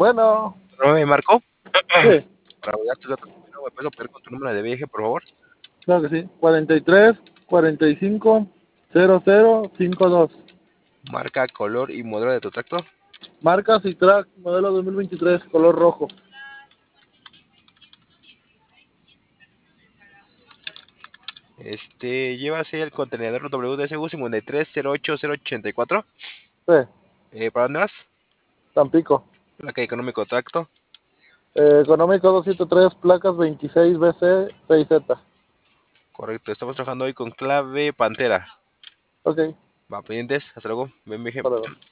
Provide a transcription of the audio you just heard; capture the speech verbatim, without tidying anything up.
Bueno, ¿No me marcó? sí, Para validar tus datos, ¿me puedes operar con tu número de viaje, por favor? claro que sí. cuarenta y tres, cuarenta y cinco, cero cero cinco dos. Marca, color y modelo de tu tracto. Marca Citrac, modelo dos mil veintitrés, color rojo. Este, llevas el contenedor W D S U cinco tres cero ocho cero ochenta y cuatro. Sí, Eh, ¿para dónde vas? Tampico. Placa económico tracto. Eh, económico doscientos tres, placas veintiséis B C seis Z. Correcto, estamos trabajando hoy con clave Pantera. Ok, Va, pendientes, hasta luego, buen viaje. para ver.